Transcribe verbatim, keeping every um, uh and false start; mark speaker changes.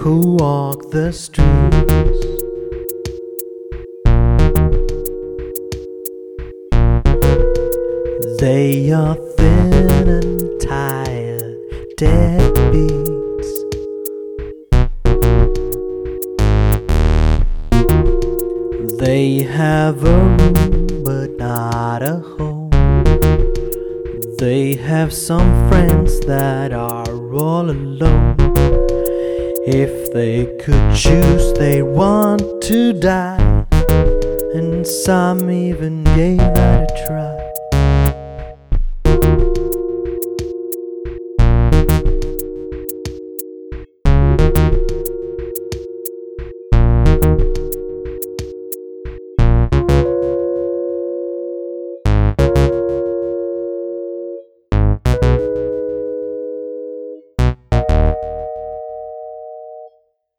Speaker 1: who walk the streets. They are thin and tired, deadbeats. They have a room but not a home. They have some friends that are all alone. If they could choose, they want to die, and some even gave that a try.